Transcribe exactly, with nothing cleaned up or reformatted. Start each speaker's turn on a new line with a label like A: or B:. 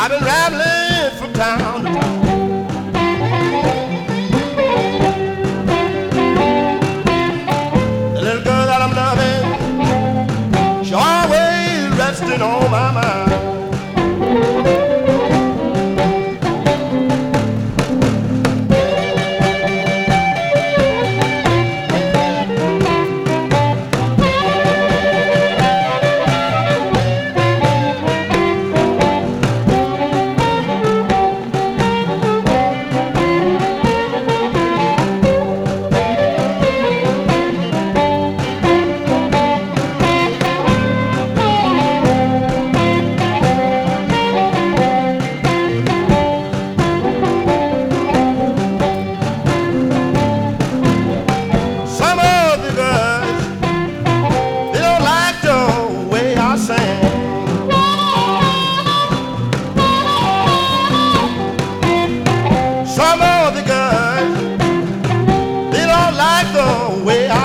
A: I've been rambling from town to town. The little girl that I'm loving, she always resting on my mind. Some of the girls, they don't like the way I